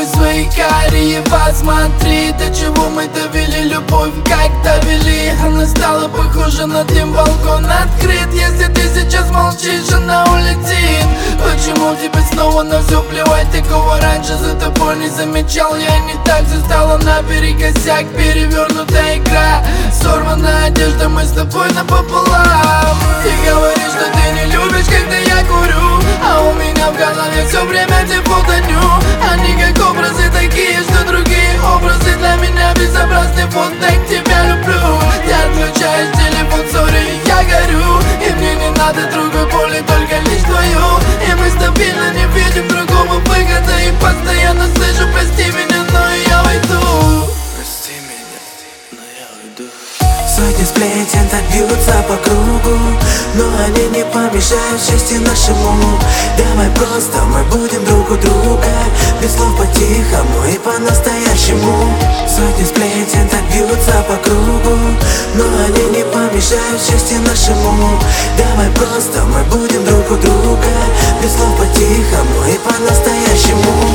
открой свои карие, посмотри, до чего мы довели любовь, как довели. Она стала похожа на дым, балкон открыт. Если ты сейчас молчишь, она улетит. Почему тебе снова на все плевать? Такого раньше за тобой не замечал. Я не так, все стало наперекосяк. Перевернутая игра, сорванная одежда, мы с тобой напополам. Ты говоришь, что ты не любишь, когда я курю, а у меня в голове все время те фотоню. Они как образы такие, что другие образы для меня безобразны. Вот так тебя люблю. Ты отключаешь телефон, сори, я горю. И мне не надо другой боли, только лишь твою. И мы стабильно не видим другого выхода. И постоянно слышу: прости меня, но я уйду. Прости меня, но я уйду. Сотни сплетен так бьются по кругу, но они не помешают счастью нашему. Давай просто мы будем друг у друга, без слов, по-тихому и по-настоящему. Сотни сплетен так бьются по кругу, но они не помешают счастью нашему. Давай просто мы будем друг у друга, без слов, по-тихому и по-настоящему.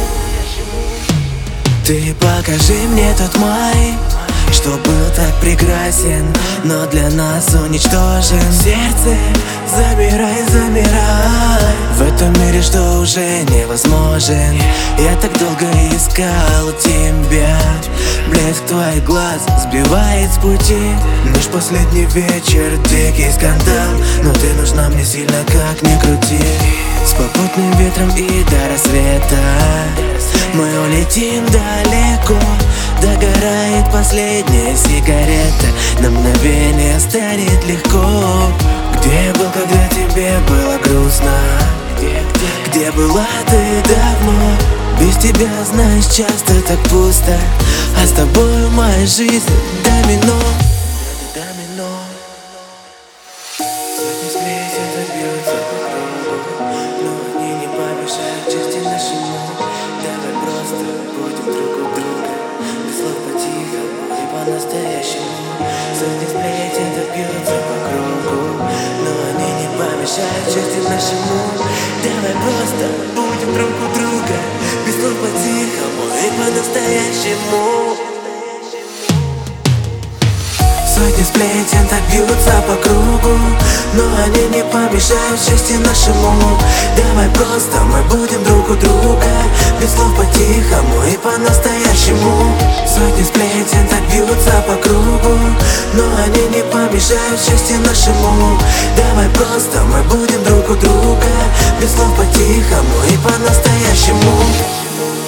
Ты покажи мне тот май, что был так прекрасен, но для нас уничтожен. Сердце, замирай, замирай. В этом мире, что уже невозможен. Я так долго искал тебя. Блеск твоих глаз сбивает с пути. Наш последний вечер, дикий скандал, но ты нужна мне сильно, как ни крути. С попутным ветром и до рассвета мы улетим далеко. Догорает последняя сигарета, на мгновение станет легко. Где я был, когда тебе было грустно? Где была ты давно? Без тебя, знаешь, часто так пусто, а с тобой моя жизнь домино. Сотни сплетен так бьются по кругу, но они не помешают счастью нашему. Давай просто будем друг у друга, без слов, по-тихому и по-настоящему. Сотни сплетен так бьются по кругу, но они не помешают счастью нашему. Давай просто будем друг у друга, без слов, по-тихому и по-настоящему. Сотни сплетен так бьются по кругу, но они не помешают счастью нашему. Давай просто мы будем друг у друга, без слов, по-тихому и по-настоящему. Сотни сплетен так бьются по кругу, но они не помешают счастью нашему. Давай просто мы будем друг у друга, без слов, по-тихому и по-настоящему.